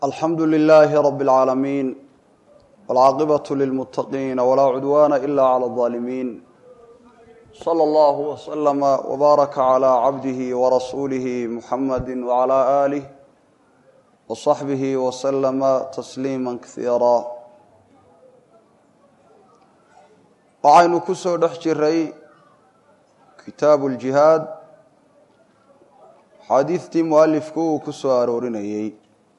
الحمد لله رب العالمين والعاقبة للمتقين ولا عدوان إلا على الظالمين صلى الله وسلم وبارك على عبده ورسوله محمد وعلى آله وصحبه وسلم تسليما كثيرا وعين كسو دحجري كتاب الجهاد حديثتي مؤلفكو كسو أرورينيي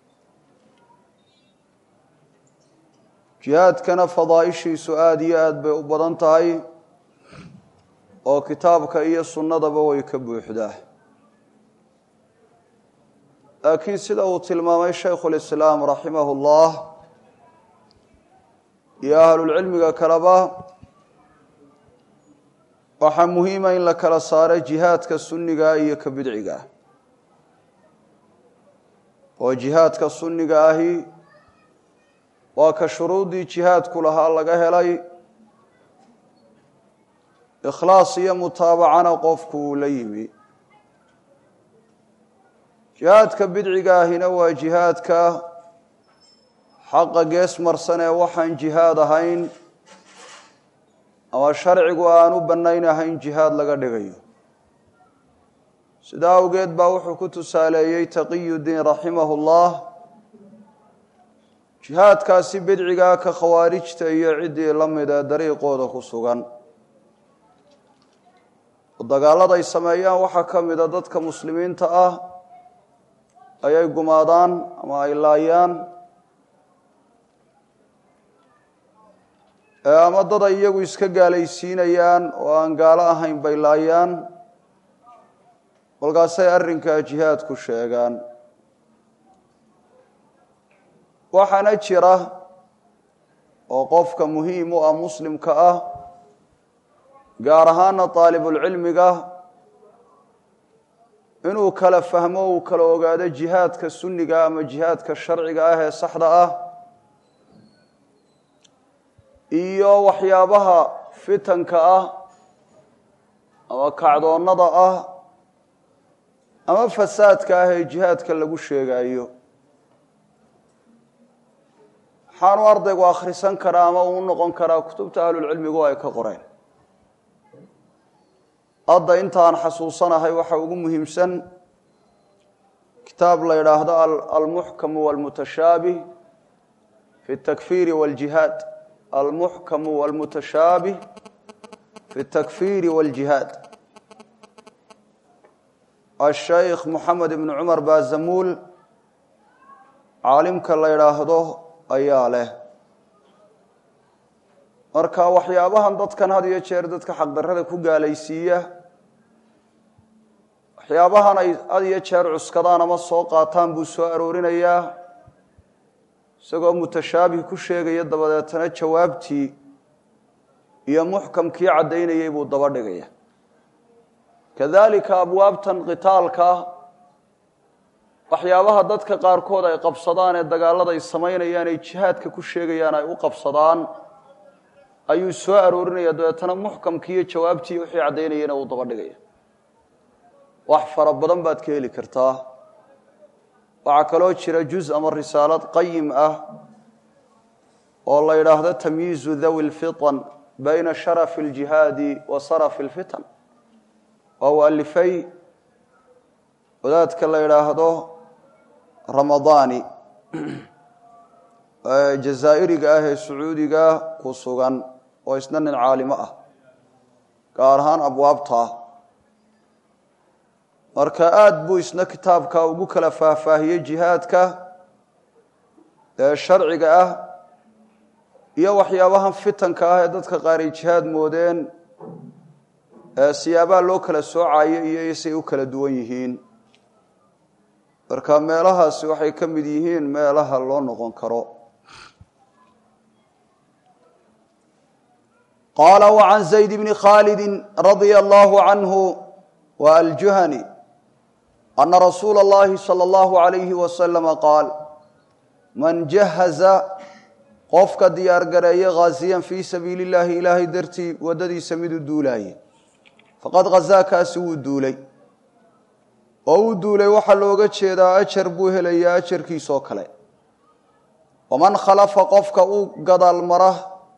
jihaadkana fadaaishiisu aada iyo aad bay u badan tahay oo kitaabka iyo sunnadaba way ka buuxdaa laakiin sida uu tilmaamay shaykhulislaam raximahullah iyo ahlulcilmiga kaleba waxaa muhiima in la kala saaro jihaadka sunniga iyo ka bidciga oo jihaadka sunniga ahi waa ka shuruudii jihaadku lahaa laga helay ikhlaas iyo mutaabacana qofku uu la yimi jihaadka bidciga ahina waa jihaadka xaqa gees marsan ee waxaan jihaad ahayn ama sharcigu aan u bannayn ahayn jihaad laga dhigayo sidaa awgeed baa wuxuu ku tusaaleeyey taqiyudiin raximahullah jihaadkaasi bidcigaa ka khawaarijta iyo ciddii la mida dariiqooda ku sugan oo dagaalada ay sameeyaan waxaa ka mida dadka muslimiinta ah ayay gumaadaan ama ay laayaan ama dad ay iyagu iska gaalaysiinayaan oo aan gaalo ahayn bay laayaan kolkaasay arrinkaa jihaad ku sheegaan waxaana jira oo qofka muhiim u ah muslimka ah gaar ahaana daalibulcilmiga inuu kala fahmo uu kala ogaado jihaadka sunniga ama jihaadka sharciga ah ee saxda ah iyo waxyaabaha fitanka ah ama kacdoonnada ah ama fasaadka ah ee jihaadka lagu sheegayo waxaanu ardaygu akhrisan karaa ama uu noqon karaa kutubta ahlulcilmigu ay ka qoreen hadda intaan xasuusanahay waxa ugu muhiimsan kitaab la yidhaahdo almuxkamu walmutashaabih fi takfiiri waljihaad almuxkamu walmutashaabih fi takfiiri waljihaad ashaykh moxamed ibnu cumar baazamuul caalimka la yidhaahdo ayaa leh marka waxyaabahan dadkan had iyo jeer dadka xaqdarrada ku gaalaysiiya waxyaabahan ay had iyo jeer cuskadaan ama soo qaataan buu soo aroorinayaa isagoo mutashaabih ku sheegaya dabadeetana jawaabtii iyo muxkamkii caddaynayay buu daba dhigaya kadalika abwaabtan qitaalka waxyaabaha dadka qaarkood ay qabsadaan ee dagaalada ay samaynayaan ay jihaadka ku sheegayaan ay u qabsadaan ayuu soo aroorinaya dabeetana muxkamkii iyo jawaabtii wixii caddaynayana uu daba dhigaya wax fara badan baad ka heli kartaa waxaa kaloo jira juz ama risaalad qayim ah oo la yidhaahdo tamyiizu dawi lfitan bayna sharafi aljihaadi wa sarafi alfitan waa uu alifay wadaadka la yidhaahdo ramadaani jazaa'iriga ah ee sacuudiga ku sugan oo isna nin caalimo ah gaar ahaan abwaabta marka aada buu isna kitaabka ugu kala faahfaahiyey jihaadka ee sharciga ah iyo waxyaabahan fitanka ah ee dadka qaar ay jihaad moodeen siyaabaha loo kala soocayo iyo isay u kala duwan yihiin marka meelahaasi waxay ka mid yihiin meelaha loo noqon karo qaala wacan zayd bni khaalidi radia allahu canhu wa aljuhani ana rasuula اllahi salى اllahu alayhi wasalama qaal man jahaza qofka diyaar gareeya ghaasiyan fii sabiili اllahi ilaahay dartii waddadiisa miduu duulaaye faqad ghazaakaasi wuu duulay oo uu duulay waxa looga jeedaa ajar buu helayaa ajarkiisoo kale waman khalafa qofka uu gadaal mara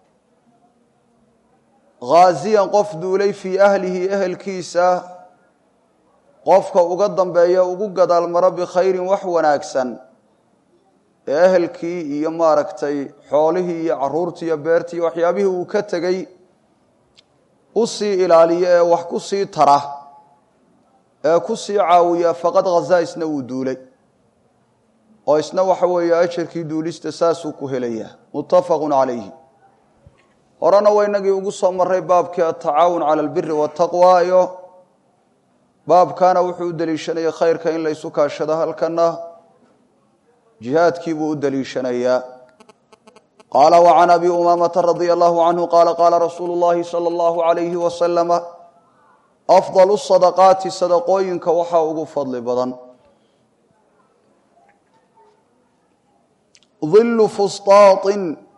gaaziyan qof duulay fii ahlihi ehelkiisa qofka uga dambeeya ugu gadaal mara bikhayrin wax wanaagsan ee ehelkii iyo maaragtay xoolihii iyo caruurtii iyo beertii waxyaabihii uu ka tegey u sii ilaaliya ee wax ku sii tara ee ku sii caawiya faqad khazaa isna uu duulay oo isna waxa weeye ajarkii duulista saasuu ku helayaa muttafaqun calayhi horena waynagii ugu soo maray baabkii atacaawun cala albiri waataqwa iyo baabkaana wuxuu u deliishanayay khayrka in la ysu kaashado halkana jihaadkii buu u deliishanayaa qaala wacan abi umaamata radia allahu canhu qaala qaala rasuulu llahi sala allahu calayhi wasalama afdalu sadaqaati sadaqooyinka waxaa ugu fadli badan dillu fustaatin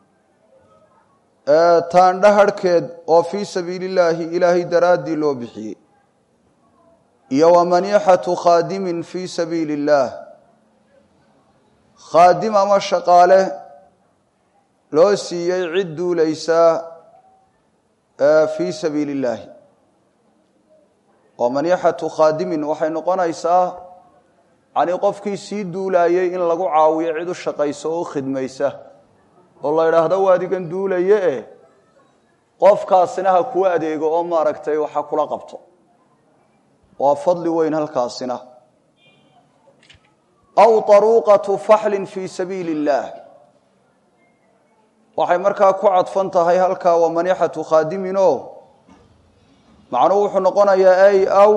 taandha harhkeed oo fii sabiili illaahi ilaahay daraaddii loo bixiyey iyo wamaniixatu khaadimin fii sabiili illaah khaadim ama shaqaale loo siiyey cid duulaysaa fii sabiili illaahi wamaniixatu khaadimin waxay noqonaysaa yacnii qofkii sii duulaayey in lagu caawiyo cid u shaqaysa oo u khidmaysa oo la idhaahdo waa adigan duulaye qofkaasina ha kuu adeego oo maaragtay waxa kula qabto waa fadli weyn halkaasina aw taruuqatu faxlin fii sabiili illaah waxay markaa ku cadfan tahay halkaa wamanixatu khaadiminoo macnuhu wuxuu noqonayaa ay aw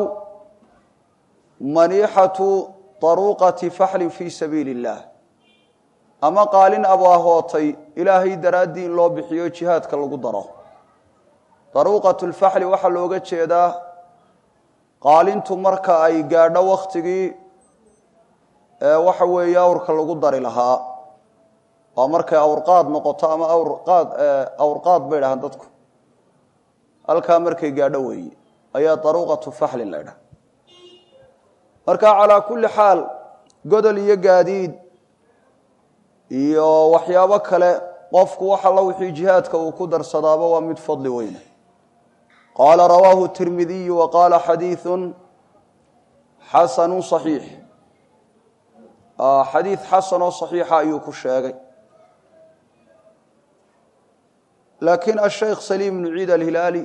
manixatu taruuqati faxlin fii sabiili illaah ama qaalin abaahootay ilaahay daraaddii in loo bixiyo jihaadka lagu daro taruuqatu lfaxli waxaa looga jeedaa qaalintu marka ay gaadho wakhtigii waxa weeye awrka lagu dari lahaa waa markay awrqaad noqoto ama awrqaad bay dhahaan dadku halkaa markay gaadho weeye ayaa taruuqatu faxlin la ydhaha marka calaa kulli xaal godol iyo gaadiid iyo waxyaabo kale qofku wax alla wixii jihaadka uu ku darsadaaba waa mid fadli weyne qaala rawaahu tirmidiyu wa qaala xadiiثun xasanu صaxiix xadiid xasan oo صaxiixa ayuu ku sheegay laakiin ashaykh saliim ibnu ciid alhilaali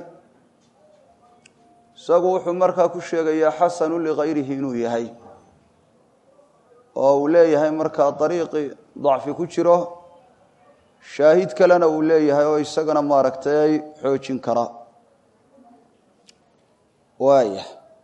isagu wuxuu markaa ku sheegayaa xasanu ligayrihi inuu yahay oo uu leeyahay markaa dariiqi dacfi ku jiro shaahid kalena uu leeyahay oo isagana maaragtay xoojin kara waaya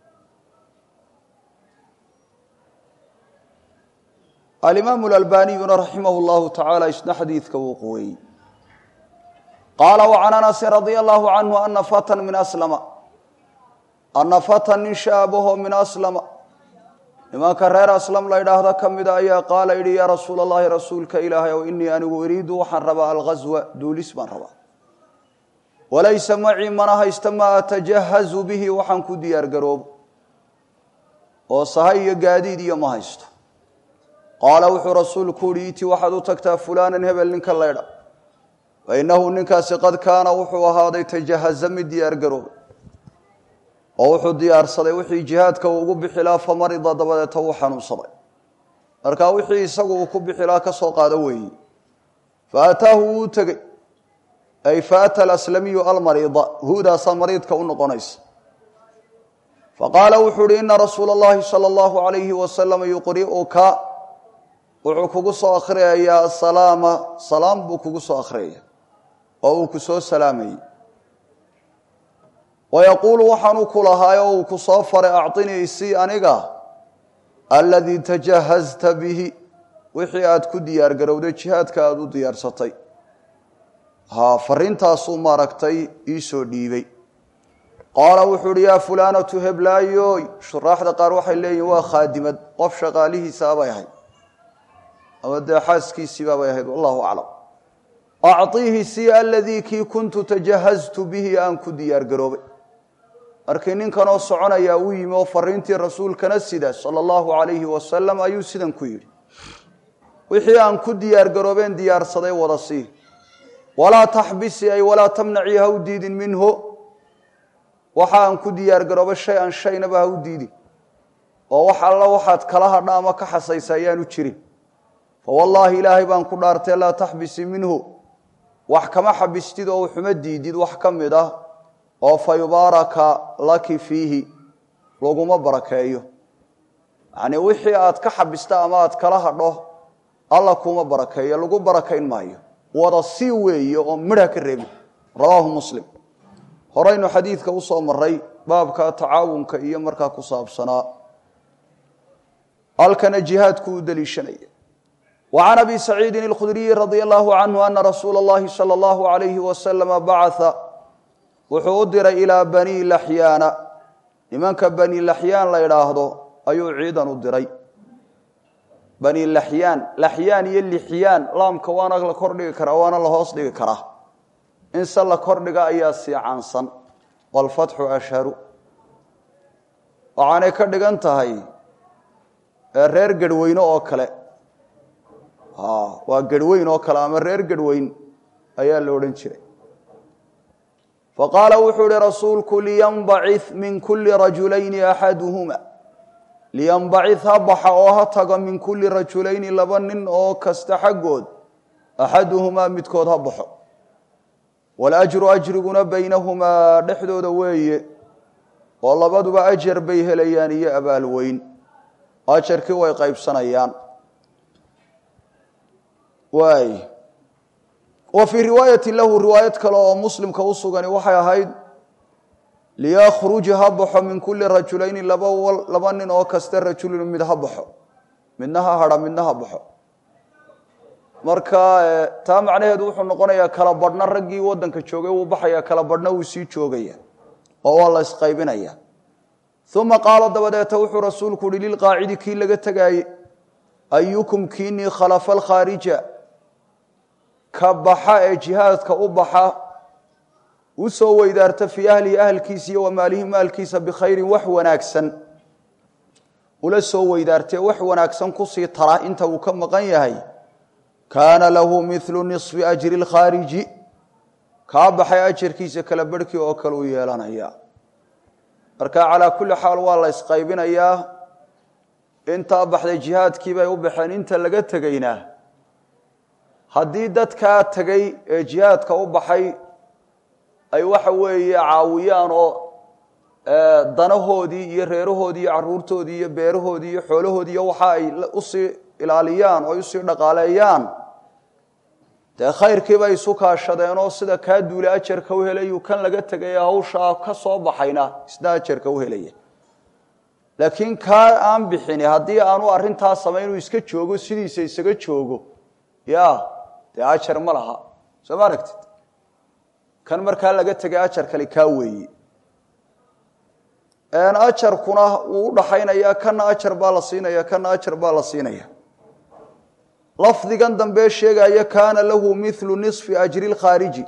alimaamu alalbaniyuna raximah llahu tacaala isna xadiidka wuu quweeyey qaala wacan anasin radia allahu canhu ana fatan min aslama ana fatan nin shaabaho min aslama nimanka reer aslam la ydhaahda ka mida ayaa qaala yidhi yaa rasuula allahi rasuulka ilaahay ow inii anigu iriidu waxaan rabaa alghaswa duulis baan rabaa walaysa macii mana haysta maa atajahazu bihi waxaan ku diyaar garoobo oo sahay iyo gaadiid iyo ma haysto qaala wuxuu rasuulku uhi iti waxaad u tagtaa fulaanan hebel ninka laydha fa innahu ninkaasi qad kaana wuxuu ahaaday tajahaza mid diyaar garoobay oo wuxuu diyaarsaday wixii jihaadka uu ugu bixilaa famarida dabadeeta wuu xanuunsaday markaa wixii isagu uu ku bixilaa ka soo qaado weeye faataahu wuu tegey ay faata alaslamiyu almariida huudaasaa mariidka u noqonaysa faqaala wuxuu uhi ina rasuula allahi sala allahu alayhi wasalam yuqri'uka wuxuu kugu soo akhriyayaa asalaama salaam buu kugu soo akhriyaya oo uu ku soo salaamayey wayaquulu waxaanu ku lahaayoo uu ku soo faray acطinii isii aniga aladii tajahazta bihi wixii aad ku diyaar garowday jihaadka aada u diyaarsatay fariintaasuu maaragtay iisoo dhiibay qaala wuxuu uhi yaa fulaanatu heblaayoy shuraaxda qaar waxay leeyihin waa khaadimad qof shaqaalihiisaabay ahayd ama dee xaaskiisiibaabay ahayd wallahu aclam acطiihi sii aladii kii kuntu tajahaztu bihi aan ku diyaar garoobay markii ninkanoo soconayaa u yimi oo fariintii rasuulkana sida sala allahu alayhi wasalam ayuu sidan ku yidhi wixii aan ku diyaar garoobeen diyaarsaday wada sii walaa taxbisi ay walaa tamnaci ha u diidin minhu waxa aan ku diyaar garoobo shay aan shaynaba ha u diidin oo wax alla waxaad kala hadha ama ka xasaysa ayaanu jirin fawallaahi ilaahay baan ku dhaartay laa taxbisi minhu wax kama xabistid oo xuma diidid wax ka mid ah oo fayubaaraka laki fiihi laguma barakeeyo yani wixii aad ka xabista ama aad kala hadho alla kuma barakeeyo lagu barakayn maayo wada sii weeye oo midha ka reebin rawaahu muslim horaynu xadiidka u soo maray baabka tacaawunka iyo markaa ku saabsanaa halkana jihaadku u daliishanaya وعن أبي سعيد الخدري رضي الله عنه أن رسول الله صلى الله عليه وسلم بعث وحودر إلى بني لحيان لمنك بني لحيان لا يراهدو أيو عيدا ودري بني لحيان يلي حيان لام كوانا لكردق كراوانا لهوصدق كراه إن صلى كردق أياسي عنصا والفتح أشهر وعاني كردق انتهي الرير قدوينو أوكله waa gadweyn oo kale ama reer gadweyn ayaa la oran jiray faqala wuxuu rasuulku liyanba'ith min kulli rajulayn ahaduhuma liyanba'ith baha oo ha tago min kulli rajulayn laba nin oo kasta xagood ahaduhuma midkood ha baxo wal ajru ajruguna baynahuma dhaxdooda weeye oo labaduba ajr bay helayaan iyo abaal weyn ajarkii way qaybsanayaan واي وفي رواية له رواية كلا مسلم كوسغني وحي هيد ليخرج هبح من كل رجلين لبن او كستر رجل من هبح منها هرا منها هبح marka taa macnaheedu wuxuu noqonayaa kala badhna ragii wadanka joogay uu baxaya kala badhna uu sii joogaya oo waa la isqaybinaya thumma qala dabadeeta wuxuu rasuulku lil qaacidi kii laga tagay ayyukum kini khalafa al kharija kabaxa ee jihaadka u baxa u soo weydaarta fi ahlkiisa iyo maalihi maalkiisa bi khayrin wax wanaagsan ula soo weydaartay wax wanaagsan ku sii tara inta uu ka maqan yahay kaana lahu mithlu nisfi ajri al khariji ka baxay ajirkiisa kala barkii oo kale u yeelanaya marka ala kulli xaal waa la isqaybinaya inta baxday jihaadkii bay u baxeen inta laga tagayna haddii dadka tagay ee jihaadka u baxay ay waxa weeye caawiyaan oo danahoodii iyo reerahoodii iyo caruurtoodii iyo beerahoodii iyo xoolahoodii waxa ay u sii ilaaliyaan oo u sii dhaqaaleeyaan de khayrkii bay isu kaashadeen oo sida ka duule ajarka u helay kan laga tagay hawsha ka soo baxayna isna ajarka u helay laakiin ka aan bixin hadii aanu arinta sameeyay iska joogo sidiisa isaga joogo de ajar ma laha soo maaragtid kan marka laga tagay ajar kale ka weeyay aan ajar kuna uu dhaxaynaya kan ajar baa la siinaya kan ajar baa la siinaya lafdigan dambe sheegaya kaana lahu mithlu nisfi ajri al khariji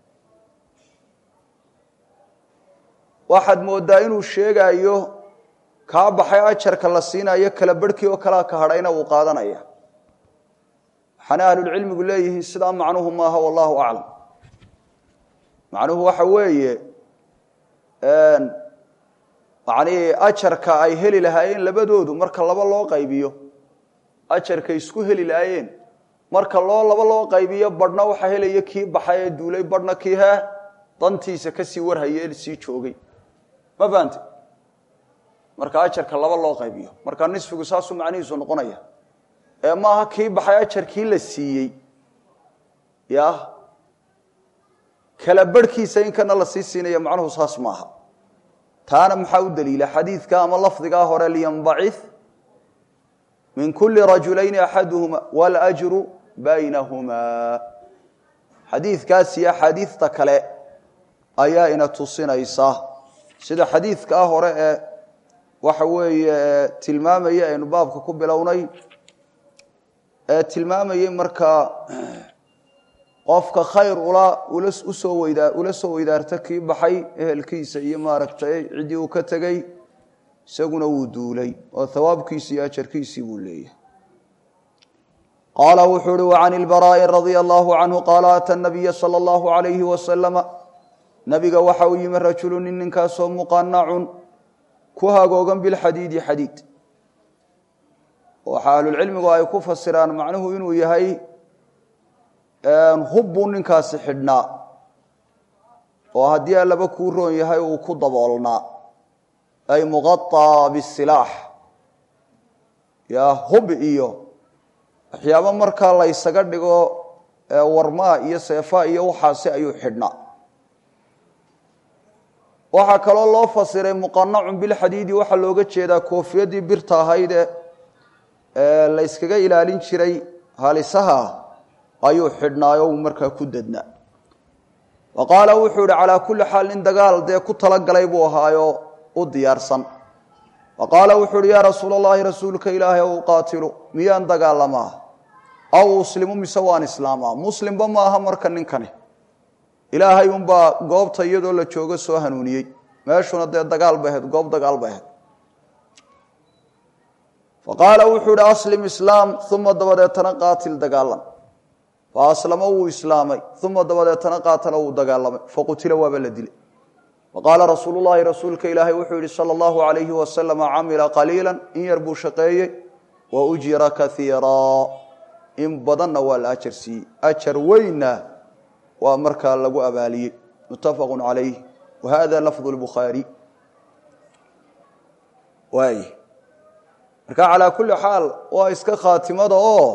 waxad moodaa inuu sheegayo ka baxay ajarka la siinayo kala barkii oo kala ka hadhayna uu qaadanaya xana ahlul cilmigu leeyihiin sida macnuhu ma aha wallahu a'lam macnuhu waxa weeye yani ajarka ay heli lahaayeen labadoodu marka laba loo qaybiyo ajarka isku heli lahaayeen marka laba loo qaybiyo badhna waxa helaya kii baxay duulay badhna kii dantiisa ka sii warhayeen sii joogay ma fahanti marka ajarka laba loo qaybiyo marka nisfigu saasu macnihiisu noqonaya ee maaha kii baxay ajarkii la siiyay kala barkiisa in kana la sii siinaya macnuhu saas maaha taana maxaa u daliila xadiidka ama lafdiga hore liyanba'ith min kulli rajulayn ahaduhuma wal ajru baynahuma xadiidkaas iyo xadiidta kale ayaa ina tusinaysa sida xadiidka hore ee waxa weeye tilmaamaya aynu baabka ku bilownay ee tilmaamayay marka qofka khayr ula soo weydaarta kii baxay ehelkiisa iyo maaragtay cidii uu ka tagay isaguna uu duulay oo thawaabkiisa iyo ajarkiisa uu leeyahay قال وحر وعن البراء رضي الله عنه قال أتى النبي صلى الله عليه وسلم نبي وحوي من رجل إنكاس مقنع كها جوجا بالحديد حديد وحال العلم ويكون فسران معناه إنه يهي هب إنكاس حدنا وهدي الله بكورون يهي وكضبالنا أي مغطى بالسلاح يا هب إيوه waxyaabo marka la isaga dhigo warmaa iyo seefa iyo waxaasi ayuu xidhnaa waxa kale oo loo fasiray muqannacun bil hadiidi waxa looga jeedaa koofiyadii birta ahayd ee la iskaga ilaalin jiray halisaha ayuu xidhnaayo marka ku dadnaa waqala wuxuu ala kulli xaal in dagaal de ku tala galay buu ahaayo u diyaarsan waqala wuxuu ya rasuulullaahi rasuulka ilaahay oo qaatilo miyaan dagaalamaa aw muslimu misawaan islaama muslim ba maaha marka ninkani ilaahay unba goobta iyadoo la joogo soo hanuuniyay meeshuna de dagaal baheed goob dagaal baheed faqala wuxuu aslim islaam thumma dabadeetana qaatil dagaalam faaslama uu islaamay thumma dabadeetana qaatala uu dagaalamay faqutila waa la dilay waqala rasuulullaahi rasuulka ilaahay wuxuu yiri sallallahu alayhi wa sallam amila qaliilan in yarbu shaqeeyay wa ujira kathiira in badanna waa la ajarsi ajar weyna waa marka lagu abaaliyay muttafaqun alayhi wa hada lafdhu al-bukhari way marka ala kulli xaal waa iska khaatimada oo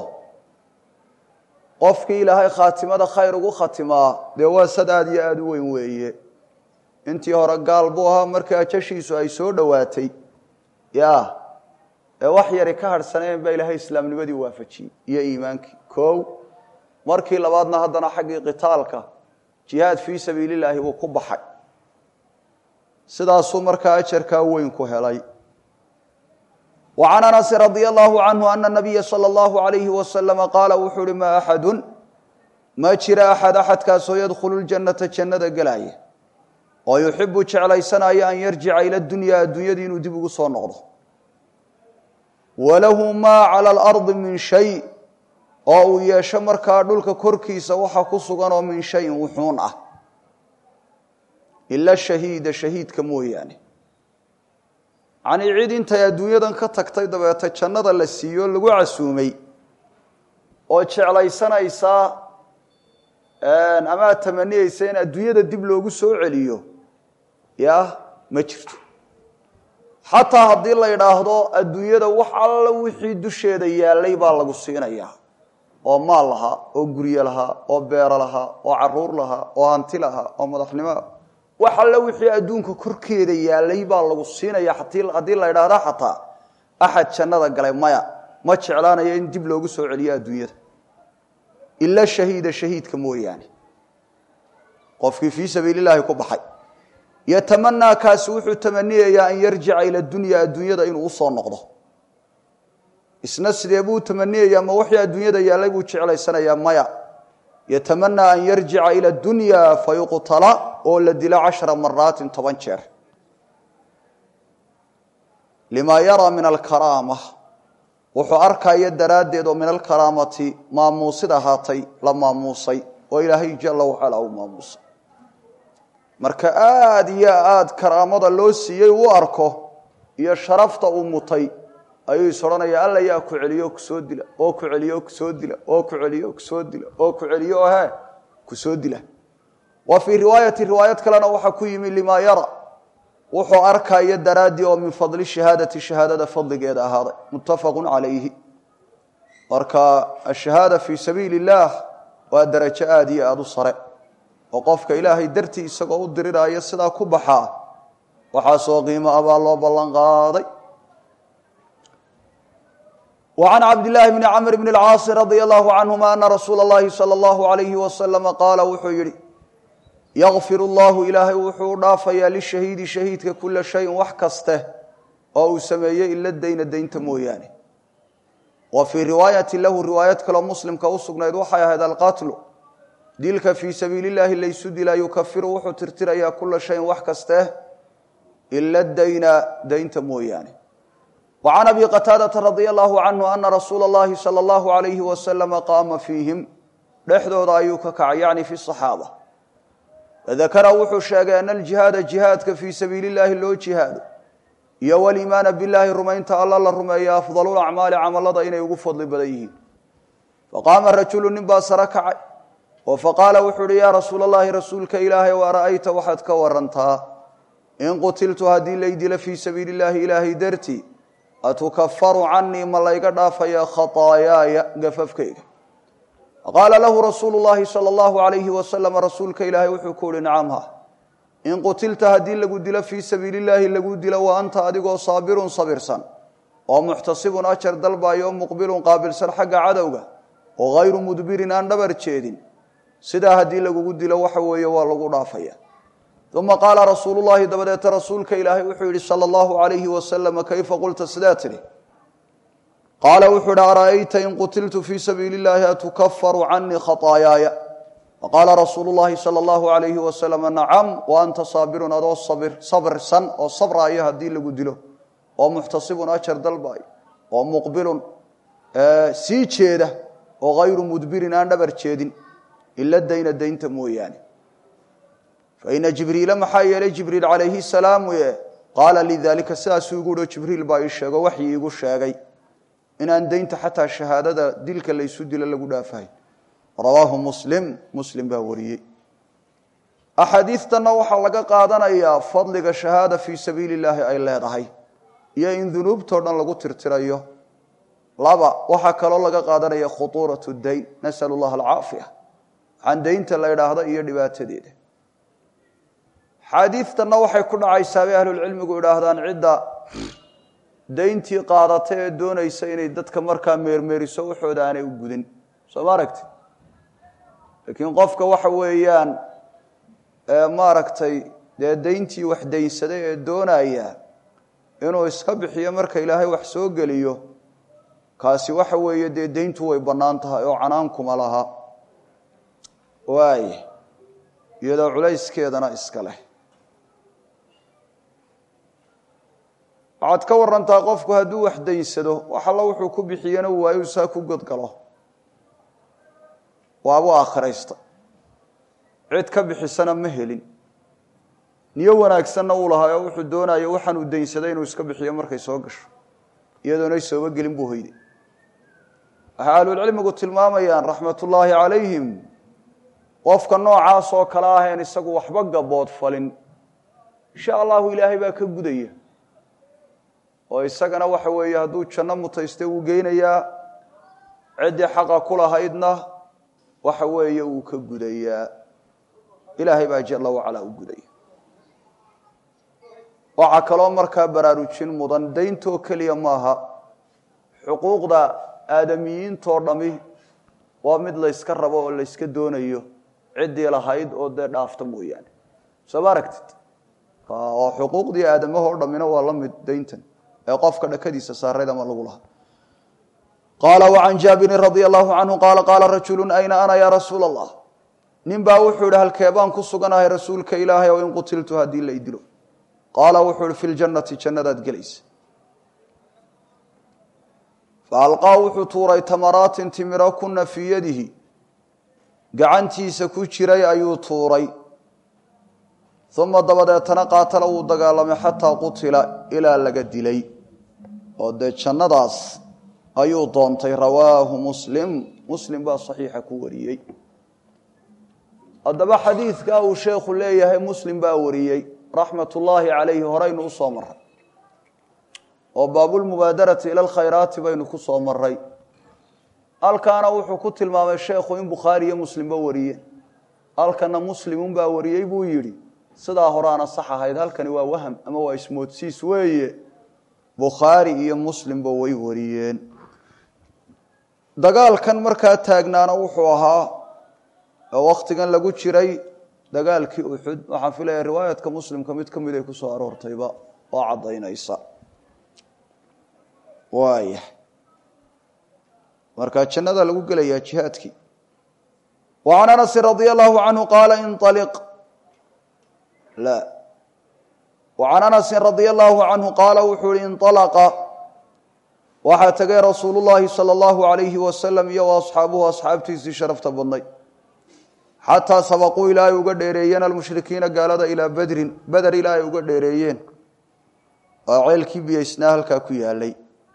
qofkii ilaahay khaatimada khayr ugu khatimaa de waa sadaad iyo aad weyn weeye intii hore gaal buu ahaa markii ajashiisu ay soo dhawaatay wax yar ka harsaneen ba ilaahay islaamnimadii waafajiyay iyo iimaankii koow markii labaadna haddana xaqii qitaalka jihaad fi sabiililaahi uu ku baxay sidaas uu markaa ajarka weyn ku helay وعن أنس رضي الله عنه أن النبي صلى الله عليه وسلم قال وحر ما أحد ما جرى أحد كاسو يدخل الجنة جنة قلايه ويحب جعلي سنة أن يرجع إلى الدنيا دين ودبق صنعه وله ما على الأرض من شيء أو يشمر كاردولك كركي سوحا كسغانو من شيء وحونه إلا الشهيد كمو يعني عن عيد انت يا دنيا ka tagtay dabeeta jannada la siiyo lagu casuumay oo jeclaysanaysa ama tamaniyaysa in adduunyada dib loogu soo celiyo ma jirto hatta hadii la yiraahdo adduunyada wax alla wixii dusheeda yaalay baa lagu siinayaa oo maal laha oo guriye laha oo beer laha oo caruur laha oo hanti laha oo madaxnimo waxa la wixii adduunka korkeeda yaalay baa lagu siinaya hadii la yiraahdo xataa ahad jannada galay ma jeclaanayo in dib loogu soo celiyo adduunyada illa shahiidka mooyaane qofkii fi sabiililaahi ku baxay yatamanna kaas wuxuu tamaniyaa an yarji'a ila dunya adduunyada inuu u soo noqdo isna sidee buu tamaniyaa ma wixii adduunyada yaalay buu jeclaysanaya maya يتمنى أن يرجع إلى الدنيا فيقتل أو لدل 10 مرات 10 جير لما يرى من الكرامة وحو أركا يدرادد من الكرامة ما موصد هاتي لما موصي وإلهي جل وعلا وما موصي مركا يا كرامة اللوسي وأركو يا شرفت أمتي ayuu soranaya alla yaa ku celiyo ku soo dila oo ku celiyo ku soo dila oo ku celiyo ku soo dila oo ku celiyo ku soo dila wa fi riwaayat kalena waxa ku yimi lima yara wuxuu arkaya daraadi oo min fadli shahadada fadligeeda ahaaday muttafaqun alayhi marka ash-shahada fi sabilillah wa daraja aadi aad u sare oo qofka ilaahay dartii isagoo u diriraayo sida ku baxa waxa soo qiimo abaa loo ballan qaaday وعن عبد الله بن عمرو بن العاص رضي الله عنهما أن رسول الله صلى الله عليه وسلم قال وحيري يغفر الله إلهي وحور دافيا للشهيد شهيدك كل شيء وحكسته أو سميه إلا الدين تمويانه وفي رواية له رواية كلام مسلم كأسقنا يدوحي هذا القاتل ديلك في سبيل الله ليس لا يكفر وحو ترتريا كل شيء وحكسته إلا الدين تمويانه وعن أبي قتادة رضي الله عنه أن رسول الله صلى الله عليه وسلم قام فيهم dhexdooda ayuu ka kacay yani fi saxaaba fadakara wuxuu sheegay an aljihaada jihaadka fii sabiili llaahi loo jihaado iyo waliimaana billaahi rumaynta alla la rumeeya afdalu acmaali camalada inay ugu fadli badan yihiin faqaama rajulu nin baa sara kacay oo faqaala wuxuu uhi yaa rasuula allahi rasuulka ilaahay wa ara'ayta waxaad ka warantaa in qutiltu haddii laydila fii sabiili llaahi ilaahay dartii atukafaru canii ma layga dhaafaya khataayaaya gafafkayga qaala lahu rasuulu llaahi sala allahu alayhi wasalam rasuulka ilaahay wuxuu ku uhi nacam ha in qutilta haddii lagu dilo fii sabiili llaahi lagu dilo wa anta adigoo saabirun sabirsan oo muxtasibun ajar dalbaayo muqbilun qaabilsan xagga cadowga oo hayru mudbirin aan dhabar jeedin sidaa haddii lagugu dilo waxa weeye waa lagu dhaafaya uma qaala rasuulu llaahi dabadeeta rasuulka ilaahay wuxuu yidhi sala allahu alayhi wasalam kayfa qulta sidaa tidhi qaala wuxuu uhi ara'ayta in qutiltu fii sabiili llaahi atukafaru canii khataayaaya faqaala rasuulu llaahi sala allahu alayhi wasalam nacam wa anta saabirun adoo sabirsan oo sabraayo haddii lagu dilo oo muxtasibun ajar dalbaayo oo muqbilun sii jeeda oo hayru mudbirin aan dhabar jeedin ila dayna daynta mooyaane faina jibriila maxaa yeelay jibriil calayhi salaamu qaala lidaalika sidaasuu igu uho jibriil baa ii sheego waxyi iigu sheegay inaan daynta xataa shahaadada dilka laysu dilo lagu dhaafahay rawaahu muslim baa wariyey axaadiistanna waxaa laga qaadanayaa fadliga shahaada fii sabiili llaahi ay leedahay iyo in dunuubtoo dhan lagu tirtirayo laba waxaa kaloo laga qaadanaya khutuuratu dayn nasalu llaha alcaafiya waxaan daynta la idhaahda iyo dhibaatadeeda axaadiistanna waxay ku dhacaysaa bay ahlulcilmigu idhaahdaan cidda dayntii qaadata ee doonaysa inay dadka markaa meermeeriso waxooda aanay u gudin soo ma aragti laakiin qofka waxa weeyaan maaragtay dee dayntii wax daynsaday ee doonaya inuu iska bixiyo marka ilaahay wax soo geliyo kaasi waxa weeye dee dayntu way bannaan tahay oo canaankuma laha waaye iyadoo culayskeedana iska leh waxaad ka warantaa qofku hadduu wax daynsado wax alla wuxuu ku bixiyana waayu saa ku godgalo waabuu aakhiraysta cid ka bixisana ma helin niyo wanaagsanna uu lahaa oo wuxuu doonayo waxaan uu daynsaday inuu iska bixiyo markay soo gasho iyadoonay sooba gelin buu hoyday waxay ahlulcilmigu tilmaamayaan raxmatullaahi calayhim qofka noocaas oo kale aheen isagu waxba gabood falin insha allahu ilaahay baa ka gudaya oo isagana waxa weeye hadduu janno mutaystay wuu geynayaa ciddii xaqa ku lahaydna waxa weeye wuu ka gudayaa ilaahay baa jalla wacalaa u gudaya waxaa kaloo markaa baraarujin mudan dayntoo keliya maaha xuquuqda aadamiyiintoo dhami waa mid layska rabo oo layska doonayo ciddii lahayd oo dee dhaafta mooyaane soo ma aragtid oo xuquuqdii aadamahoo dhammina waa la mid dayntan ee qofka dhakadiisa saarayd ama lagu lahaa qaala wacan jaabirin radia allahu canhu qaala qaala rajulu ayna ana yaa rasuula allah nin baa wuxuu yidhi halkee baan ku suganahay rasuulka ilaahay oo in qutiltu haddii la idilo qaala wuxuu yihi fi ljannati jannadaad gelaysa faalqaa wuxuu tuuray tamaraatin timiro kuna fii yadihi gacantiisa ku jiray ayuu tuuray uma dabadeetana qaatala wuu dagaalamay xataa qutila ilaa laga dilay oo dee jannadaas ayuu doontay rawaahu muslim baa saxiixa ku wariyey haddaba xadiidkaa uu sheekhu leeyahay muslim baa wariyey raxmatullaahi calayhi horaynu u soo maray oo baabulmubaadarati ila alkhayraati baynu ku soo maray halkaana wuxuu ku tilmaamay sheekhu in bukhaari iyo muslimba wariyeen halkana muslimun baa wariyey buu yidhi sidaa horaana sax ahayd halkani waa waham ama waa ismoodsiis weeye bukhaari iyo muslimba way wariyeen dagaalkan markaa taagnaana wuxuu ahaa oo wakhtigan lagu jiray dagaalkii uxud waxaan filaya riwaayadka muslimka mid ka mid ay ku soo aroortayba oo caddaynaysa waaya markaa jannada lagu gelayaa jihaadkii وعن أنس رضي الله عنه قال انطلق لا وعن أنس رضي الله عنه قال وحول انطلق waxaa tagay rasuulullaahi sala allahu calayhi wasalam iyo asxaabuhu asxaabtiisii sharafta badnay xataa sabaquu ilaa ay uga dheereeyeen almushrikiina gaalada ilaa badrin beder ilaa ay uga dheereeyeen oo ceelkii biyaysnaa halkaa ku yaalay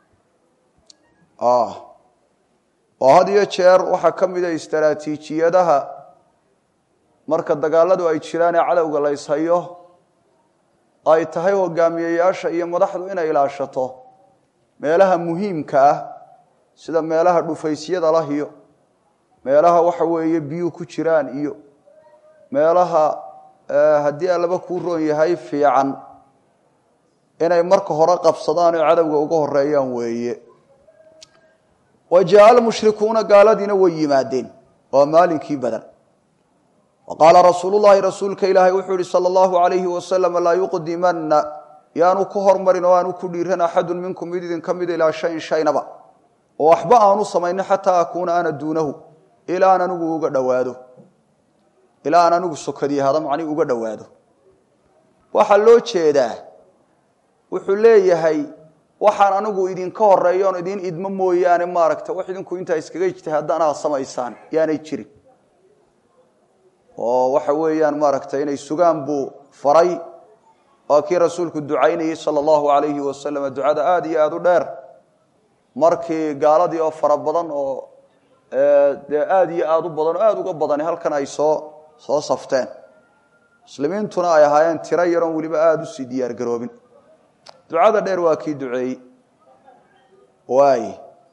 oo had iyo jeer waxaa ka mid a istaraatiijiyadaha marka dagaaladu ay jiraan ee cadowga la ishayo ay tahay hogaamiyeyaasha iyo madaxdu inay ilaashato meelaha muhiimka ah sida meelaha dhufaysyada lah iyo meelaha waxa weeye biyuhu ku jiraan iyo meelaha haddii allaba kuu roon yahay fiican inay marka hore qabsadaan oo cadowga uga horeeyaan weeye wajaa almushrikuuna gaaladiina way yimaadeen waa maalinkii badan waqaala rasuulullaahi rasuulka ilaahay wuxuu yihi sala allahu calayhi wasalam laa yuqdimanna yaanu ku hormarin oo aanu ku dhiiran axadun minkum mid idinka mid ilaa shayin shaynaba oo waxba aanu samaynin xataa akuuna ana duunahu ilaa aan anigu uga dhowaado ilaa aan anigu sokadiyahada macni uga dhowaado waxaa loo jeedaa wuxuu leeyahay waxaan anigu idinka horeeyo oon idin idmo mooyaane maaragta wax idinku intaa iskaga ijtihaadaan aad samaysaan yaanay jirin oo waxa weeyaan maaragta inay sugaan buu faray waa kii rasuulku ducaynayey sala allahu calayhi wasalam ducada aada iyo aada u dheer markii gaaladii oo fara badan oo dee aada iyo aada u badan oo aada uga badani halkan ay soo safteen muslimiintuna ay ahaayeen tiro yaroon weliba aada usii diyaar garoobin ducada dheer waa kii duceeyey waay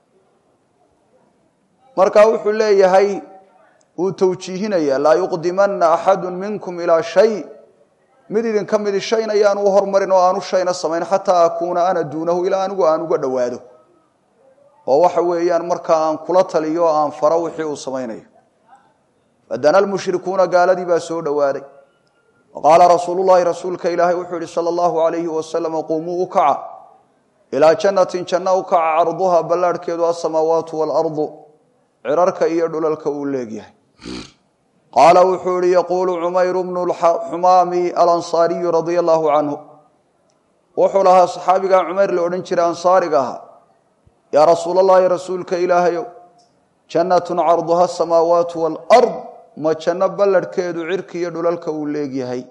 marka wuxuu leeyahay wuu tawjiihinaya laa yuqdimanna axadu minkum ilaa shay mid idinka midi shayna yaanu u hormarin oo aanu shayna samayn xataa akuuna ana duunahu ilaa anigu aan uga dhowaado oo waxa weeyaan markaa aan kula taliyo oo aan faro wixii uu samaynayo fadana almushrikuuna gaaladii baa soo dhowaaday waqaala rasuulullaahi rasuulka ilaahay wuxuu yihi sala allahu calayhi wasalam quumuu u kaca ilaa jannatin janna u kaca carduhaa ballaadhkeedu asamaawaatu waalardu cirarka iyo dhulalka uu leegyahay qaala wuxuu yihi yaquulu cumayru bnu xumaami alansaariyu radia allahu canhu wuxuu lahaa saxaabigaa cumayr la odhan jiray ansaariga ahaa yaa rasuula allahi rasuulka ilaahayow jannatun carduha asamaawaatu waalard ma janno balladhkeedu cirki iyo dhulalka uu leegyahay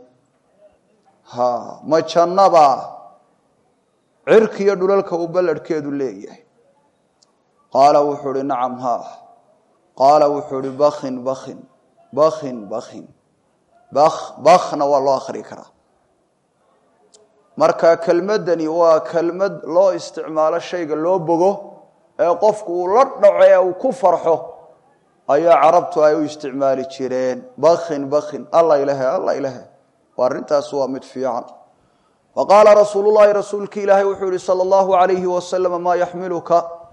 ma jannaba cirki iyo dhulalka uu balladhkeedu leegyahay qaala wuxuu ihi nacam ha qaala wuxuu ihi bakin bakin bakin bakin bakna waa loo akhri karaa marka kelmaddani waa kelmad loo isticmaalo shayga loo bogo ee qofku uu la dhaco ee uu ku farxo ayaa carabtu ay u isticmaali jireen bakin bakin alla ilahe arrintaas waa mid fiican faqaala rasuulullaahi rasuulki ilaahay wuxuu yihi sala allahu calayhi wasalam maa yaxmiluka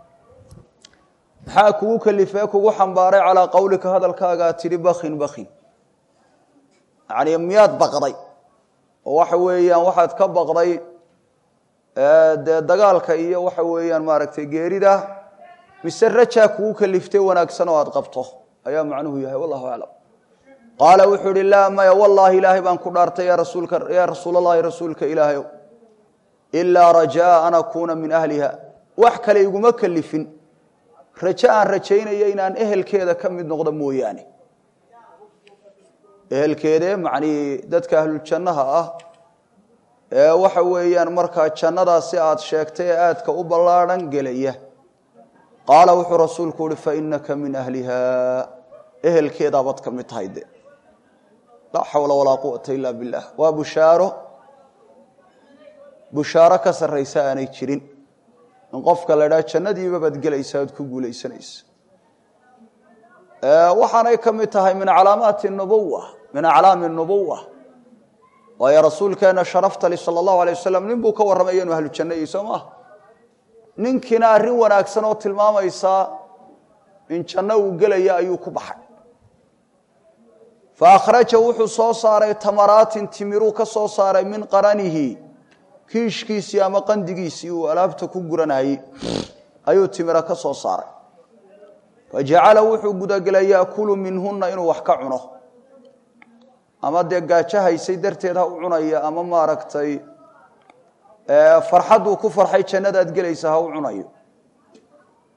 maxaa kugu kalifee kugu xambaaray calaa qowlika hadalkaagaa tidhi bakin bakin yacni miyaad baqday oo waxa weeyaan waxaad ka baqday dee dagaalka iyo waxa weeyaan maaragtay geerida mise rajaa kugu kaliftay wanaagsan oo aad qabto ayaa macnuhu yahay wallahu aclam qaala wuxuu ihi laa maya wallaahi ilaahay baan ku dhaartay yaa rasuulallaahi rasuulka ilaahayow ilaa rajaa an akuuna min ahliha wax kale iguma kalifin rajo aan rajaynaya inaan ehelkeeda ka mid noqdo mooyaane ehelkeedee macnii dadka ahluljannaha ah ee waxa weeyaan markaa jannadaasi aad sheegtay ee aadka u ballaadhan gelaya qaala wuxuu rasuulku uhi fainaka min ahliha ehelkeedaabaad ka mid tahay de laa xawla walaa quwata ila billah waa bushaaro ka sarraysa aanay jirin in qofka la idhaha jannadiiba baad gelaysa oad ku guulaysanaysa waxaanay ka mid tahay min calaamaati nubuwa min aclaami nubuwa waayo rasuulkeena sharafta li sala allahu alay wasalam nin buu ka warramay inuu ahlu janno yihi soo maaha ninkiina arrin wanaagsan oo tilmaamaysa in janno uu gelaya ayuu ku baxay fa akhraja wuxuu soo saaray tamaraatin timiruu ka soo saaray min qaranihi kiishkiisii ama qandigiisii uu alaabta ku guranayey ayuu timira ka soo saaray fajacala wuxuu gudagelay yaakulu minhunna inuu wax ka cuno ama dee gaajo haysay darteed ha u cunaya ama maaragtay farxadduu ku farxay jannadaad gelaysa ha u cunayo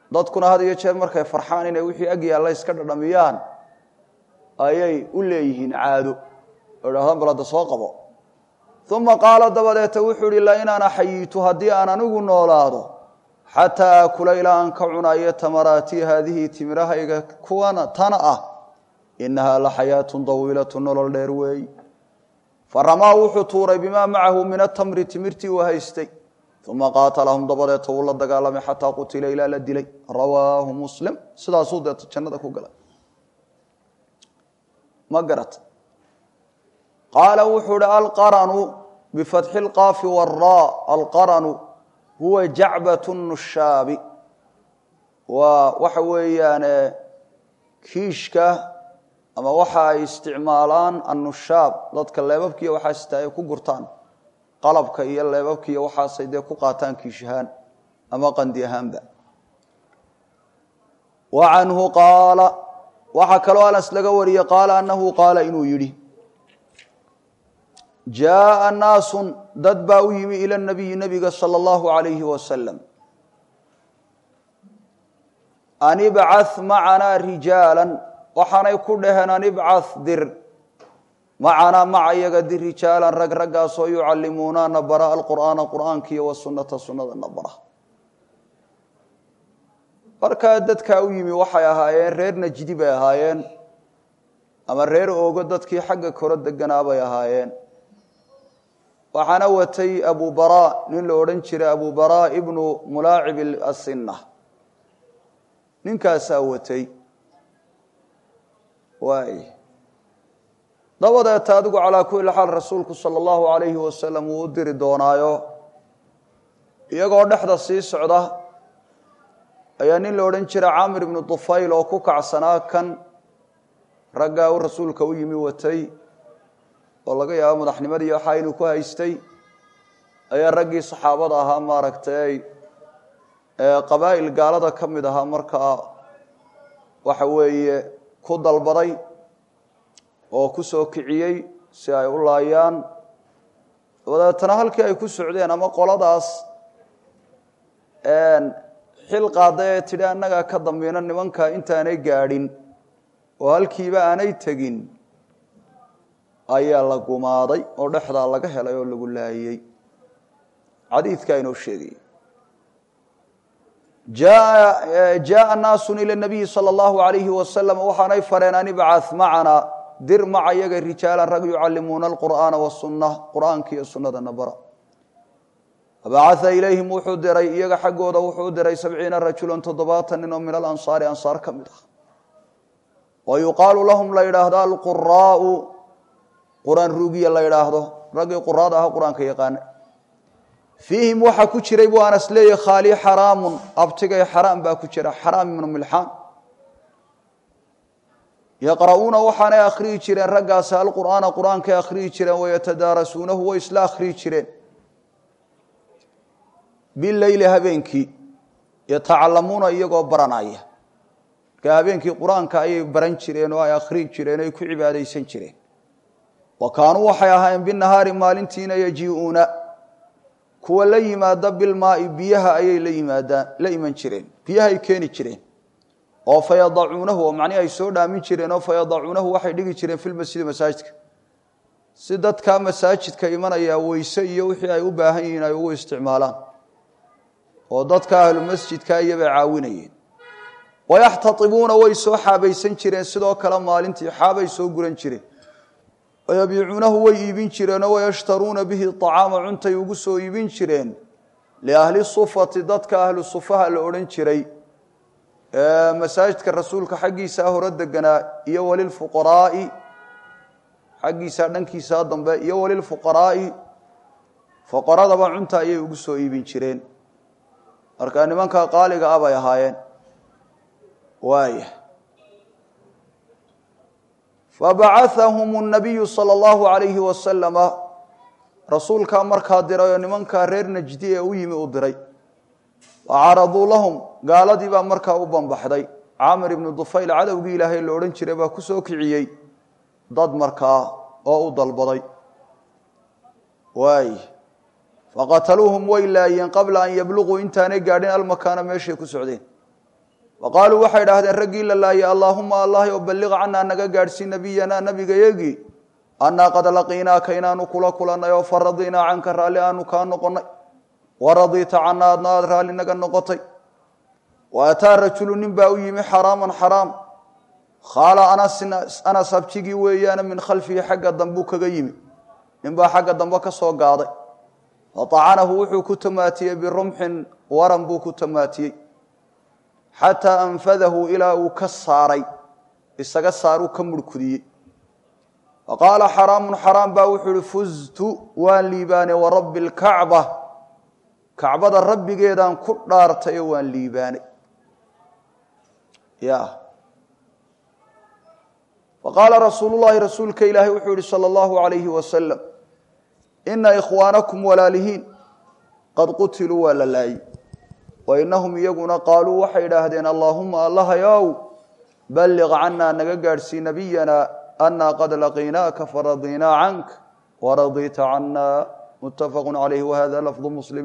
dadkuna had iyo jeer markay farxaan inay wixii ag yaalla iska dhadhamiyaan ayay u leeyihiin caado oo dhahdaan balada soo qabo uma qaala dabadeeta wuxuu ihi la inaan axayiitu haddii aan anigu noolaado xataa aakula ilaa aan ka cunayo tamaraatii haadihi timirahayga kuwana tana ah inahaa la xayaatun dawiilatu nolol dheer weey faramaa wuxuu tuuray bimaa macahu min atamri timirtii uu haystay uma qaatalahum dabadeeta wuu la dagaalamay xataa qutila ilaa la dilay rawaahu muslim sidaasuu deeta jannada ku galay ma garata qaala wuxuu uhi alqaranu bifatxi اlqaafi wاraa alqaranu huwa jacbat nushaabi waa waxa weeyaan kiishka ama waxa ay isticmaalaan annushaab dadka leebabkiiyo waxaa sita ay ku gurtaan qalabka iyo leebabkiiyo waxaasay dee ku qaataan kiish ahaan ama qandi ahaanba wa canhu qaala waxaa kaloo anas laga wariyey qaala annahu qaala inuu yidhi jaaءa naasu dad baa u yimi ila nabiyi nabiga salى اllahu عalayhi wasalam an ibcaث macanaa rijaala waxaanay ku dhaheen an ibcaث dir macanaa maca iyaga dir rijaalan rag raggaasoo yucallimuunana bara alqur'aana qur'aankiiyo wasunata sunadana bara markaa dadkaa u yimi waxay ahaayeen reer najdi bay ahaayeen ama reer oogo dadkii xagga koro deganaa bay ahaayeen waxaana watay abu bara nin la odhan jiray abu bara ibnu mulaacib asinna ninkaasaa watay waay dabadeeta adigu calaa kulli xaal rasuulku sala allahu calayhi wasalam wuu u diri doonaayo iyagoo dhexda sii socda ayaa nin la odhan jiray caamir ibnu tufayl oo ku kacsanaa kan raggaa u rasuulka u yimi watay oo laga yaabo madaxnimadii waxaa inuu ku haystay ayaa raggii saxaabada ahaa maaragtay qabaa'il gaalada ka mid ahaa markaa waxa weeye ku dalbaday oo ku soo kiciyey si ay u laayaan dabadeetana halkii ay ku socdeen ama qoladaas xil qaaday ee tidhi annagaa ka dambiina nimanka intaanay gaadhin oo halkiiba aanay tegin ayaa la gumaaday oo dhexdaa laga helay oo lagu laayey xadiidkaa inoo sheegay jaaءa naasu ila nabiyi salى اllahu عalayhi wasalam waxaanay fareen an ibcaث macanaa dir maca iyaga rijaalan rag yucallimuuna alqur'aana wasunna qur'aanka iyo sunnadana bara fabacaثa ilayhim wuxuu diray iyaga xaggooda wuxuu u diray 70 rajulan 70 nin oo min alansaari ansaar ka mid ah wa yuqaalu lahum la yidhaahdo alquraau quraan ruugiya la yidhaahdo raggii quraada aha qur-aanka yaqaana fiihim waxaa ku jiray buu anas leeyahy khaali xaraamun abtigay xaraam baa ku jira xaraam ibnu milxaan yaqra'uuna waxaanay akhriyi jireen raggaasi alqur'aana qur-aankay akhriyi jireen wayatadaarasuunahu way isla akhriyi jireen bileyli habeenkii yatacallamuuna iyagoo baranaya marka habeenkii qur-aanka ayay baran jireen oo ay akhriyi jireen ay ku cibaadaysan jireen wa kaanuu waxay ahaayeen binahaari maalintiina yajii'uuna kuwa la yimaada bilmaai biyaha ayay la iman jireen biyahay keeni jireen oo fayadacuunahu oo macnihi ay soo dhaamin jireen oo fayadacuunahu waxay dhigi jireen filmasjidi masaajidka si dadkaa masaajidka imanaya weyse iyo wixii ay u baahan yihiin ay ugu isticmaalaan oo dadka ahlu masjidka iyabay caawinayeen wayaxtaibuuna way soo xaabaysan jireen sidoo kale maalintii xaabay soo guran jireen wayabiicuunahu way iibin jireenoo wayashtaruuna bihi acaama cuntay ugu soo iibin jireen liahli sufati dadka ahlu sufaha la odhan jiray masaajidka rasuulka xaggiisaa hore deganaa iyo walilfuqaraai xaggiisaa dhankiisaa dambe iyo walilfuqaraai fuqaradaba cunta ayay ugu soo iibin jireen marka nimanka qaaliga ah bay ahaayeen waaya fabacaثahum الnabiyu salى اllahu عalayhi wasalama rasuulkaa markaa diray oo nimankaa reer najdi ee u yimi u diray wacaraduu lahum gaaladii baa markaa u banbaxday caamir ibnu dufayl cadowgii ilaahay la odhan jiray baa ku soo kiciyey dad markaa oo u dalbaday waay faqataluuhum way laayeen qabla an yabluguu intaanay gaadhin almakaana meeshay ku socdeen وقالوا وحيد هذا الرجل الله يا اللهم الله وبلغ عنا أنك قارسي نبينا نبي يجي أنا قد لقينا كينا نقول كلنا وفرضينا عنك رالي أنو كان نقنا ورضيت عنا نادر رالي نقن نقطي وأتى رجل نبأوي حراما حرام خال أنا سبتيجي ويانا من خلفي حق الضنبوك جيمي نبأ حق الضنبوك سو قاضي وطعنه وحو كتماتي برمح ورمبو كتماتي حتى أنفذه إلى وكساري استقصاروا كمركدي وقال حرام حرام باوحل فزت والليبان ورب الكعبة كعبة الرب جيدان كدارتي والليبان يا فقال رسول الله رسولك إلهي وحول صلى الله عليه وسلم إن إخوانكم ولالهين قد قتلوا وللاي وإنهم يقولون قالوا وحيد هدين اللهم الله ياو بلغ عنا نقارسي نبينا أنا قد لقيناك فرضينا عنك ورضيت عنا متفق عليه وهذا لفظ مسلم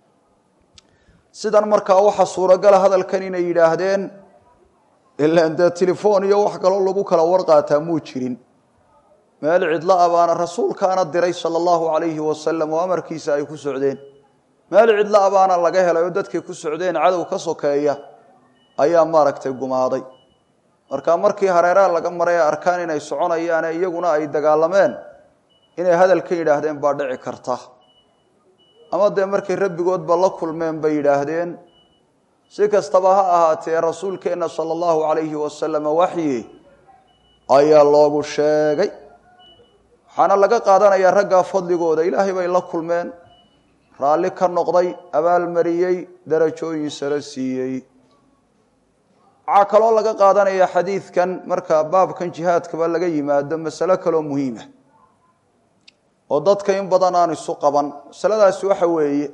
سيدان مركا وحا صورة قال هذا الكنين يلاهدين إلا أنت التليفون يوحك الله بك لورقة موجرين ما العد لا أبانا الرسول كان الدري صلى الله عليه وسلم وأمر كيسا يكو سعودين ما العد لا أبانا لقاها لا يددك يكو سعودين عدو كسوكايا أيام مارك تبقوا ماضي marka markii hareeraha laga maray arkaan inay soconayaan iyaguna ay dagaalameen inay hadalka yiraahdeen baa dhici karta ama de markii rabbigood ba la kulmeen bay yiraahdeen si kastaba ha ahaatee rasuulkeena sallallahu alayhi wasallam wahyi ayaa loogu sheegay waxaana laga qaadanayaa ragga fadligooda ilaahay bay la kulmeen raali ka noqday abaal mariyay darajooyin sare siiyay عاكلو لغا قادانيا حديثكن marka baabkan jihaadka ba laga yimaado mas'ala kale oo muhiim ah oo dadka in badan aan isu qaban saladaas waxa weeye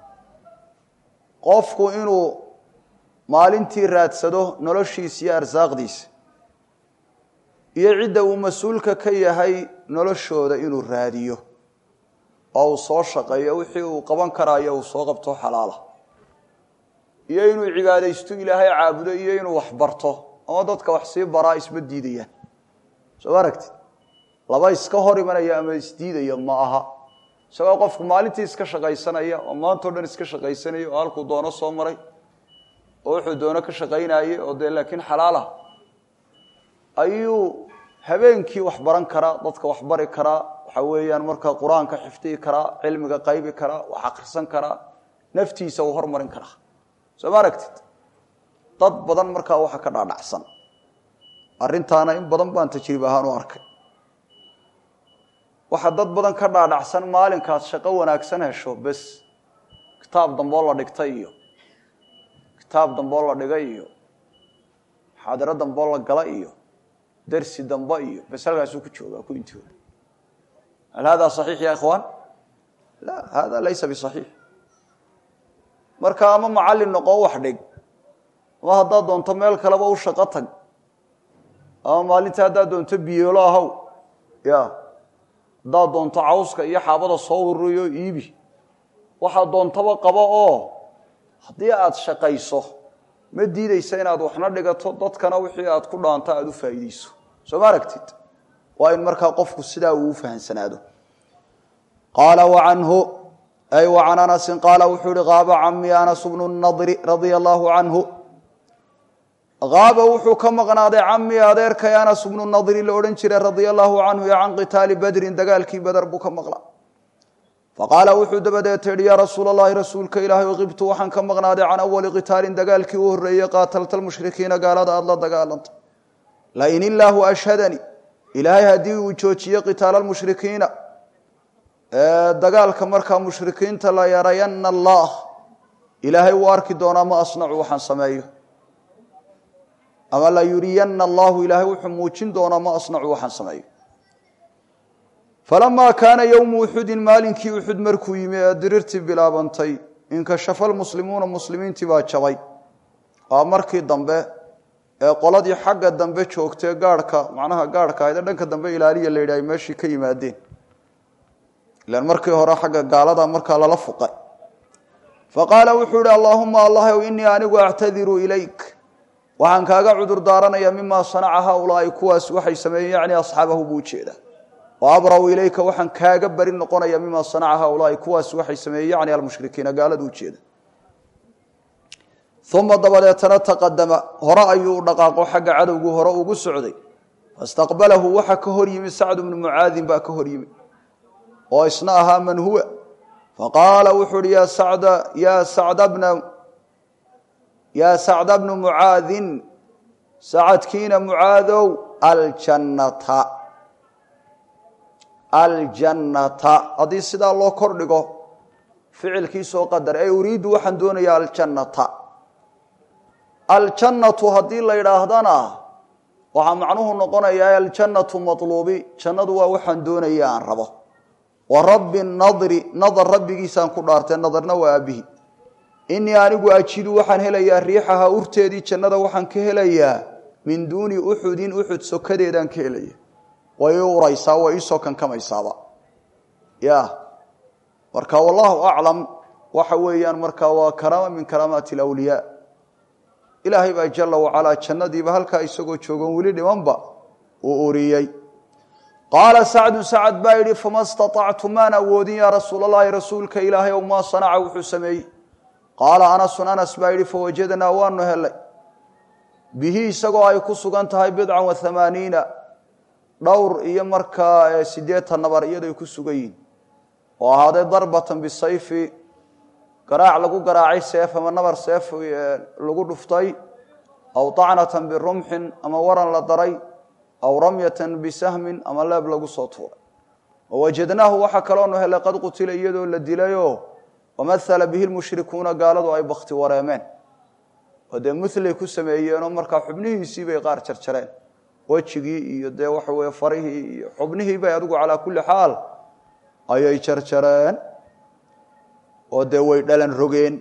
qofku inuu maalintii raadsado noloshiisa iyo arsaaqdiisa iyo cid uu mas'uulka ka yahay noloshooda inuu raadiyo oo soo shaqeeyo wixii uu qaban karaayo uu soo qabto xalaal iyo inuu cibaadaysto ilaahay caabudo iyo inuu wax barto oo dadka wax si baraa isma diidayaan soo aragtid laba iska hor imanaya ama isdiidaya ma aha soo qofku maalintii iska shaqaysanaya oo maanta dhan iska shaqaysanaya oo halku doono soo maray oo wuxuu doono ka shaqaynayay oo laakiin xalaal ah ayuu habeenkii wax baran kara dadka wax bari kara waxa weeyaan marka quraanka xifdii kara cilmiga qaybi kara wax akhrisan kara naftiisa uu hormarin kara soo aragtid dad badan marka waxa ka dhaadhacsan arintaana in badan baan tajriib ahaan u arkay waxa dad badan ka dhaadhacsan maalinkaas shaqo wanaagsan hesho bas kitaab dambo la dhigtay iyo kitaab dambo la dhigay iyo xaadaro dambo la galay iyo darsi dambo iyo bas halkaas ku jooga ku intooda hal hada صحيح يا اخوان لا هذا ليس بصحيح marka ama macallin noqo wax dhig waa hada doonto meel kale ba u shaqo tag ama maalinta hada doonto biyeelo ahaw ya hada doonto cawska iyo xaabada soo ururiyo iibi waxa doontaba qabo oo hadii aad shaqayso ma diidaysa inaad waxna dhigato dadkana wixii aad ku dhaanta aad u faa'iideyso soo maragtid waa in marka qofku sidaa uu fahansanaado qala wa anhu أي وعن أنس قال وحول غاب عمي أنس بن النضر رضي الله عنه غاب وحو كما غناد عمي أديرك يا أنس بن النضر الأورنشر رضي الله عنه عن قتال بدر دقالك بدر بك مغلا فقال وحو دبدت يا رسول الله رسولك إلهي وغبت وحن كما غناد عن أول قتال دقالك وهري قاتلت المشركين قال هذا الله دقالنت لئن الله أشهدني إلهي هدي وجوجي قتال المشركين dagaalka marka mushrikiinta la yarayna Allah ilaahay u arki doona ma asnacu waxan sameeyo ama la yuriyanna Allah ilaahay wuxuu muujin doona ma asnacu waxan sameeyo falama kana yawm uhud maalinki uhud markuu yimi dirirti bilaabantay in ka shafal muslimuuna muslimiintii baa jabay waa markii dambe qoladii xagga dambe joogtay gaarka macnaha gaarka ay dhanka dambe ilaaliya leeyahay meeshii ka yimaadeen لأن مركي هرا حق قالدا مركا لا فقay فقال وحول اللهم الله إني أنا أعتذر إليك waxaan kaaga cudur daaranayaa mima sanaca haulaa'i kuwaas waxay sameeyeen yani asxaabahu buu jeeda wa abraw ilayka waxaan kaaga bari noqonayaa mima sanaca haulaa'i kuwaas waxay sameeyeen yani almushrikiina gaaladu jeeda uma dabadeetana taqadama hore ayuu dhaqaaqo xagga cadowgu hore ugu socday fastaqbalahu waxa ka hor yimi sacd ibn mucaadin baa ka hor yimi oo isna ahaa man huwa faqaala wuxuu hi yaa sacd bnu mucaadin sacadkiina mucaadow aljannata haddii sidaa loo kordhigo ficilkiisoo qadar ee uriidu waxaan doonayaa aljannatu haddii la yidhaahdana waxaa macnuhu noqonayaa aljannatu maluubi jannadu waa waxaan doonaya aan rabo wa rabbi nadri nadar rabbigiisaan ku dhaartay nadarna waa aabihi inii anigu ajidu waxaan helayaa riixaha urteedii jannada waxaan ka helayaa min duuni uxudin uxud sokadeedaan ka helaya way uraysaa way isoo kankamaysaaba ya marka wallahu aclam waxa weeyaan markaa waa karaama min karaamaati alawliyaa ilaahay baa jalla wacalaa jannadiiba halkaa isagoo joogan weli dhimanba uu uriyey qaala sacdu sacad baa yidhi fama staطactu maan awoodin yaa rasuul allahi rasuulka ilaahay ow maa sanaca wuxuu sameeyey qaala anasun anas baa yidhi fawajadnaa waanu helay bihi isagoo ay ku sugan tahay 80 dhowr iyo markaa 80 nabar iyadoo ku sugan yihiin oo ahaaday darbatan bisayfi garaac lagu garaacay seef ama nabar seef lagu dhuftay aw tacnatan birumxin ama waran la daray aw ramyatan bisahmin ama leeb lagu soo tuuray wawajadnaahu waxa kaloonu helay qad qutila iyadoo la dilayoo wamathala bihi lmushrikuuna gaaladu ay bakti wareemeen oo dee mulay ku sameeyeenoo markaa xubnihiisii bay qaar jarjareen wejigii iyo dee waxa weeye farihii iyo xubnihii bay adigu calaa kulli xaal ayay jarjareen oo dee way dhalan rogeen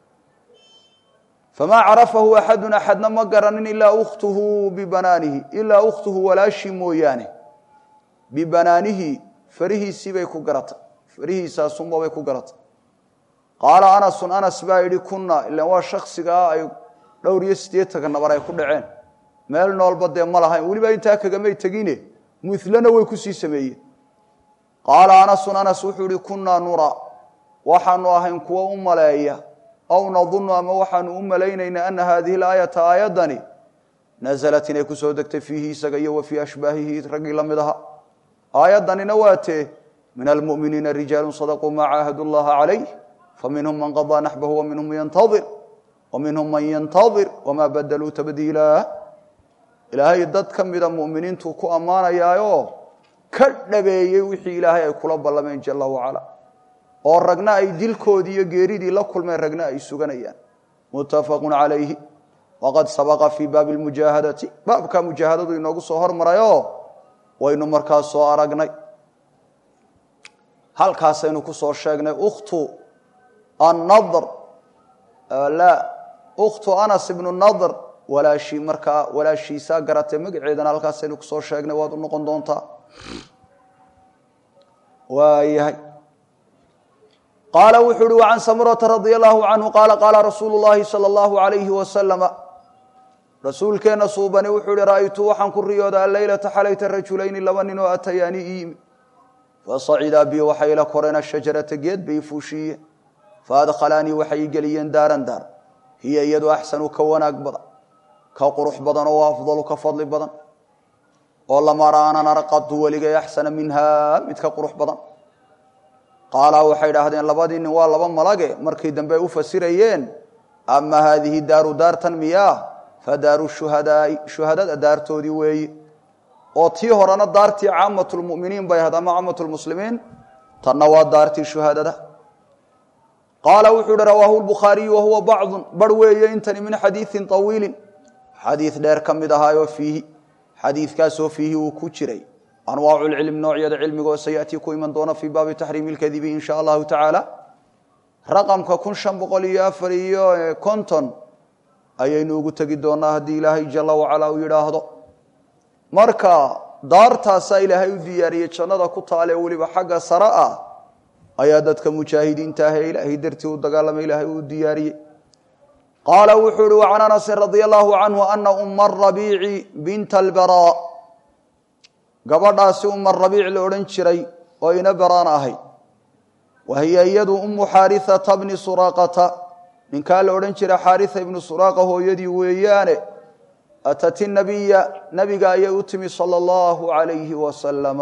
famaa carafahu axadun axadna ma garanin ilaa ukhtuhu bibanaanihi ilaa ukhtuhu walaashii mooyaane bibanaanihi farihiisii bay ku garatay farihiisaasunba bay ku garatay qaala anasun anas baa yidhi kunna ilaan waa shaksigaa ay dhowr iyo 80 nabar ay ku dhaceen meel noolba dee ma lahayn weliba intaa kagamay tegine mulana way ku sii sameeyeen qaala anasun anas wuxuu yihi kunnaa nura waxaanu ahayn kuwa u maleeya aw nadunnu ama waxaanu u malaynaynaa ana haadihi laayata aayadani nasalat inay ku soo degtay fiihi isaga iyo wa fii ashbaahihi raggii la mid aha aayaddanina waatee min almu'miniina rijaalun sadaquu maa caahadu llaha calayh faminhum man qadaa naxbahu waminhum man yantadir wamaa badaluu tabdiila ilaahay dad ka mida mu'miniintu ku ammaanayaayoo ka dhabeeyey wixii ilaahay ay kula ballameen jalla wacala oo ragna ay dilkoodii iyo geeridii la kulmeen ragna ay suganayaan muttafaqun calayhi waqad sabaqa fii baabi lmujaahadati baabka mujaahadadu inoogu soo hormarayoo waynu markaa soo aragnay halkaasaynu ku soo sheegnay ukhtu anas ibnu nadr walaashiisaa garatay magaceedana halkaasaynu kusoo sheegnay waad u noqon doontaa waayahay qaala wuxuu uhi wacan samurata radia allahu canhu qaala qaala rasuulu llahi sala allahu alayhi wasalama rasuulkeenna suubani wuxuu ihi ra'aytu waxaan ku riyooda alleylata xalayta rajulayni laba nin oo atayaani ii yimi fasacidaa bi waxay ila koreen ashajarata geed bay fuushiiyeen faadkhalaanii waxay ii geliyeen daaran daar hiya iyadu axsanu ka wanaag badan ka qurux badan oo afdalu ka fadli badan oo lama ra'aanan arqadu weligay axsana minhaa mid ka qurux badan qaala waxay idhaahdeen labadii nin waa laba malage markii dambe u fasirayeen ama haadihi daaru daartan miyaa fadaaru shuhadaai shuhadada daartoodii weeye oo tii horena daartii caamatulmuminiin bay ahayd ama caamatulmuslimiin tanna waa daartii shuhadada qaala wuxuu uhi rawaahu lbukhaariyu wahuwa bacdun bar weeye intani min xadiiin طawiilin xadiid dheer ka mid ahaayoo fiihi xadiidkaasoo fiihi uu ku jiray anwaacu lcilm noocyada cilmigoo sayatii ku iman doona fii baabi taxriimi lkadibi in sha allahu tacaala raqamka 1550 ayaynu ugu tegi doonaa haddii ilaahay jala wacala uu yidhaahdo marka daartaasaa ilaahay u diyaariyey jannada ku taale weliba xagga sare ah ayaa dadka mujaahidiinta ah ee ilaahay dartii u dagaalamay ilaahay uu diyaariyey قال وحول وعن أنس رضي الله عنه أن أم الربيع بنت البراء قبضاس أم الربيع الأورنشري وإن بران أهي وهي يد أم حارثة بن سراقة من كان الأورنشري حارثة بن سراقة هو يدي ويانه أتت النبي نبي أيتمي صلى الله عليه وسلم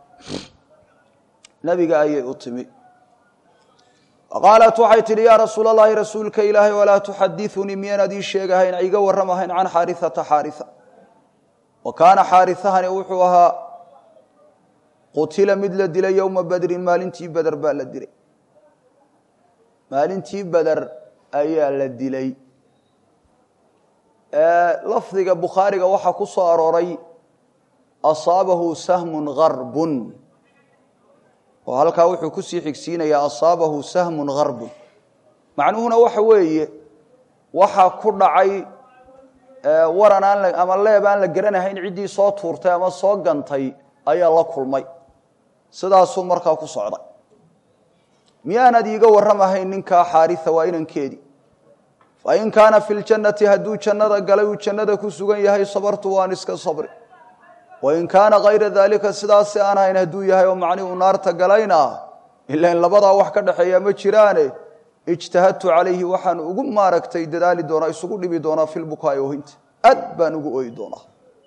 نبي أيتمي قالت وحيت لي يا رسول الله رسولك إلهي ولا تحدثني من هذه الشيء هين عيقا ورمهين عن حارثة وكان حارثة نوحوها قتل مثل الدلي يوم بدر مالنتي بدر بالدلي مالنتي بدر أيال الدلي لفظك بخاري وحا كسو أروري أصابه سهم غرب وهلكا وحو كسي حكسين يا أصابه سهم غرب معنوهنا وحوي وحا كردعي وران أما الليبان لقرنا هين عدي صوت فورتي أما صوت قنطي أي الله كل مي سداسو مركا كسعري ميانا ديقا ورمها هين ننكا حارثة وإنن كيدي فإن كان في الجنة هدو جنة قلو جنة كسوغن يهي صبرت وانسك صبري وإن كان غير ذلك سداسي أنا إن هدو يهي ومعني ونار تقلينا إلا إن لبضا وحكا دحيا مجراني اجتهدت عليه وحن أقوم ماركتي دالي دونا يسوقوا لي بدونا في البكاء وهنت أدبا نقوي دونا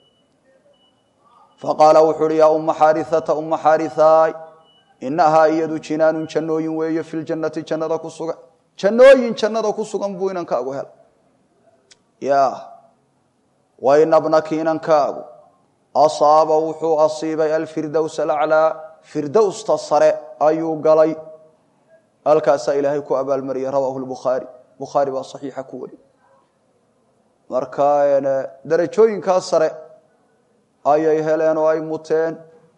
فقال وحر يا أم حارثة إنها يد جنان جنوين وهي في الجنة جنة كسوغن جنوين جنة كسوغن بوينن كاغو هل يا وإن ابنك إنن كاغو أصاب وحو أصيب الفردوس الأعلى فردوس تصر أيو قلي الكاس إلهي كو أبا المريا رواه البخاري والصحيح كوري مركاين درجوين كاسر أي هلين وأي متين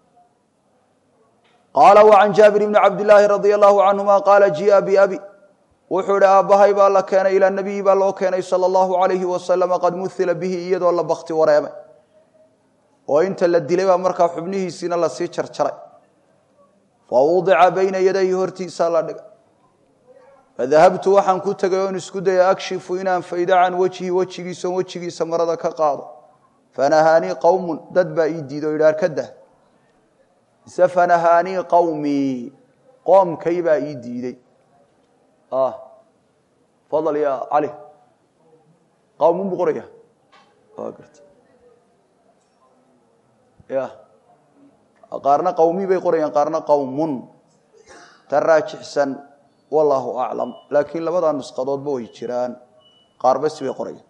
قال وعن جابر بن عبد الله رضي الله عنهما قال جاء بأبي وحول أبهي بالله كان إلى النبي بالله كان صلى الله عليه وسلم قد مثل به يد والله بخت وريمه وإنت الدلي ومركا حبنه سين الله سيشر شرع فوضع بين يديه هرتي سالة فذهبت وحن كنت قيون اسكد أكشف إنان فإذا عن وجهي سمرد كقاض فنهاني قوم ددب إيدي دو إلى كده سفنهاني قومي قوم كيبا إيدي دي فضل يا علي قوم بقرية قلت يا قارنا قومي بيقرين قارنا قوم تراجع حسن والله أعلم لكن لبدا نسقطات بوي جيران قار بس بيقرين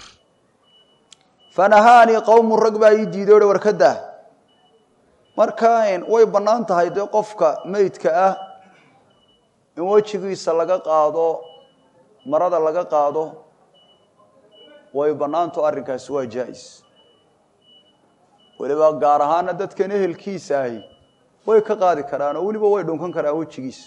فنهاني قوم الرقبة يديدوا وركده markaan way banaan tahay de qofka meedka ah in wajigiisa laga qaado marada laga qaado way banaanto arrinkaas waa jaayis waliba gaar ahaan dadka ehelkiisa ay way ka qaadi karaan oo waliba way dhunkan karaan wajigiisa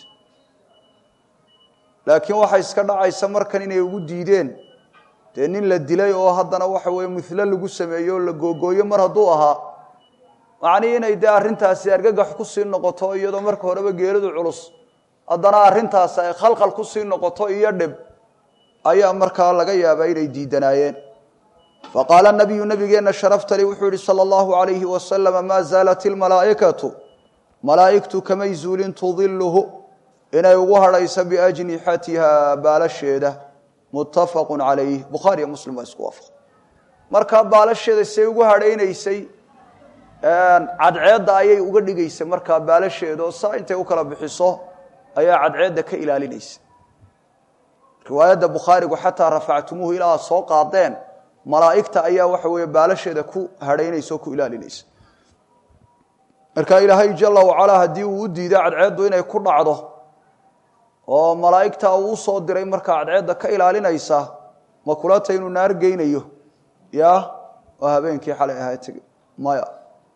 laakiin waxa iska dhacaysa markan inay ugu diideen de nin la dilay oo haddana waxa way mithla lagu sameeyo la googooyo mar haduu ahaa macni inay de arrintaasi argagax ku sii noqoto iyadoo marka horeba geeridu culus haddana arrintaas ay khalqal ku sii noqoto iyo dhib ayaa markaa laga yaabaa inay diidanaayeen فقال النبي نبينا شرفت لي وحوري صلى الله عليه وسلم ما زالت الملائكة ملائكة كما يزول تظله إن يوهر ليس بأجنحتها بالشيدة متفق عليه بخاري ومسلم واسكوافق مركب بالشيدة سيوهر إنيسي cadceeda ayay uga dhigaysa marka baalasheedo saa intay u kala bixiso ayaa cadceeda ka ilaalinaysa riwaayada bukhari ku xataa rafactumuhu ila soo qaadeen malaa'ikta ayaa waxa weeye baalasheeda ku hareynayso ku ilaalinaysa marka ilaahay jalla wa ala hadii uu diiday cadceedu inay ku dhacdo oo malaa'ikta uu soo diray marka cadceeda ka ilaalinaysa ma kula taynu naar geynayo ya oo habeenkii xalay ahayd maya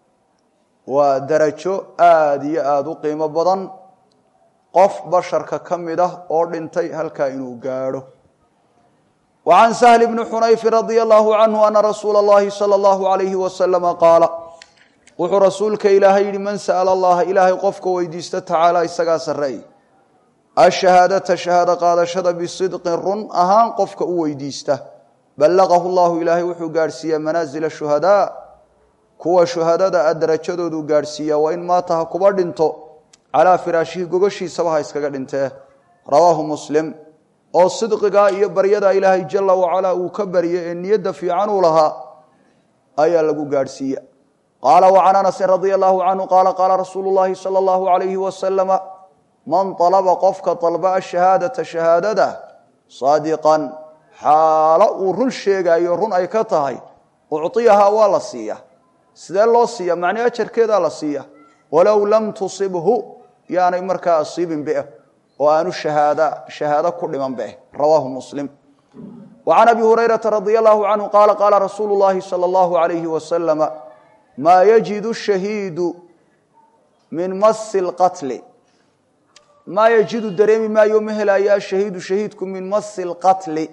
ودرجو آدي آدو قيمة بدن قف بشر ككمده أردنتي هل كائنو قارو وعن سهل بن حنيف رضي الله عنه أن رسول الله صلى الله عليه وسلم قال وحو رسولك إلهي لمن سأل الله إلهي قفك ويديست تعالى إساقاس الرأي الشهادة شهادة قال شهادة بصدق رن أهان قفك أويديسته بلغه الله إلهي وحو قارسيا منازل الشهداء كوا شهداء أدرجدو دو قارسيا وإن ماتها كبردنتو على فراشه قوشي سبها إسكاقدنته رواه مسلم oo sidqiga iyo baryada Ilaahay jalla wa ala uu ka bariyo niyada fiican u laha ayaa lagu gaarsiiya qala wa anas radiyallahu anhu qala rasuulullaahi sallallahu alayhi wa sallam man talaba qafka talaba ash-shahadata shahadada sadiqan hala urun sheegayo run ay ka tahay uctiyaha waa la siiya sidee loo siiya macna ajarkeeda la siiya walaw lam tusibhu yaani marka asibin bi وأن شهادة كل من به رواه مسلم وعن أبي هريرة رضي الله عنه قال رسول الله صلى الله عليه وسلم ما يجد الشهيد من مس القتل ما يجد الدريم ما يمهل يا الشهيد شهيدكم من مس القتل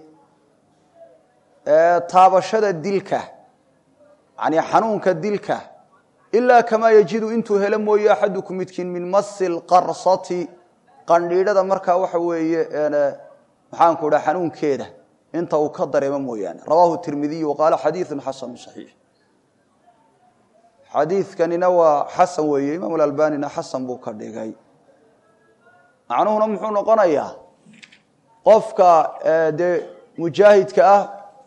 طابشد الدلكة يعني حنونك الدلكة إلا كما يجد انتو هلم ويا أحدكم يتكن من مس القرصة qandhiidhada marka waxa weeye maxaan ku dhahay xanuunkeeda inta uu ka dareemo mooyaan rawaahu tirmidhi wa qala hadithun hasan sahih hadithkanina waa hasan weeye imaam al-albani hasan buu ka dhigay macnuhuna muxuu noqonayaa qofka mujaahidka ah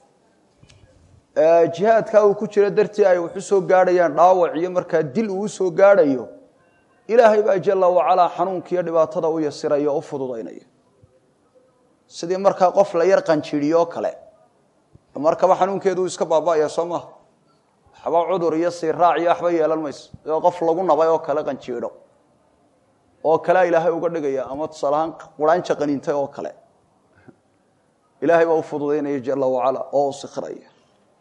jihadka uu ku jira dartii ay wuxuu soo gaadhayaan dhaawac iyo marka dil uu soo gaadhayo إلهي بقى جل وعلا حنونك يدبا تدا ويسيريا او فدودينيا sidii marka qof la yar qanjiriyo kale marka xanuunkeedu iska baabaya Soomaa haba cudur iyo siraac iyo waxba yeelan mays qof lagu nabay oo kale qanjiro oo kale Ilaahay uga dhigaya ama salaam quraanka qaniintay oo kale Ilaahay baa u fududeynaya jalla wa ala oo sikhraaya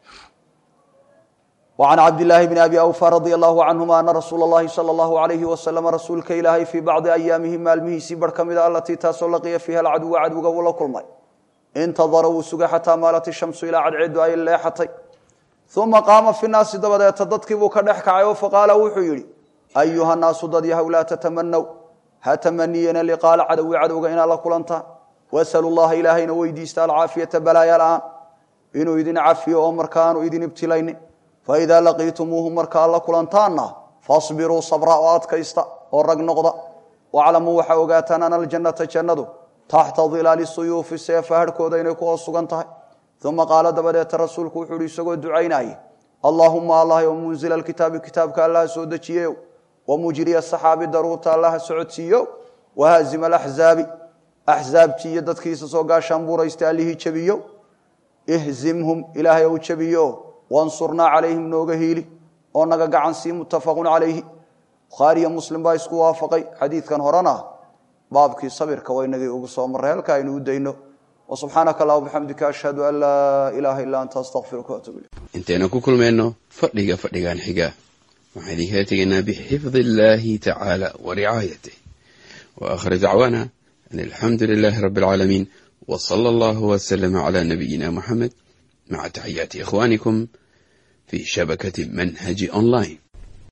وعن عبد الله بن أبي أوفى رضي الله عنهما أن رسول الله صلى الله عليه وسلم رسولك إلهي في بعض أيامه مالمه سيبر كمذا التي تسلقي فيها العدو عدو كل ماء انتظروا سجى حتى مالت الشمس إلى عد أي الله حتى ثم قام في الناس دبدا تضكب كدحك عيو فقال وحيري أيها الناس ضديها ولا تتمنوا هتمنينا لقاء عدو إن الله كلنتا واسألوا الله إلهينا ويديست العافية بلايا الآن إنه يدين عافية ومركان ويدين ابتلين فإذا لقيتموهم مركا الله كلانتانا فاصبروا صبرا وادكيستا ورق نقضا واعلموا وحوغاتنا أن الجنة جندو تحت ظلال السيوف السيف هركودا inay ku sugan tahay ثم قال دبدت رسولك وحوري isagoo ducaynay اللهم الله ومنزل الكتاب كتابك الله soo dajiyo ومجري الصحابي daruurta الله socodsiyo وهازم الأحزاب أحزابتي dadkiisa soo gaashan buuraysta alihi jabiyo ihzimhum ilaahay oo jabiyo وانصرنا عليهم نوغهيلي ونغا غعنسي متفق عليه بخاري ومسلم با اسكو وافقي حديث كان هورنا بابكي صبرك وينغي ugu soo maray halka aynu dayno وسبحانك اللهم وبحمدك اشهد ان لا اله الا انت استغفرك واتوب اليك انتنا ku kulmeenno fadhigan xiga waxaan idin heetayna بحفظ الله تعالى ورعايته واخر دعوانا ان الحمد لله رب العالمين وصلى الله وسلم على نبينا محمد مع تحيات إخوانكم في شبكة منهج أونلاين.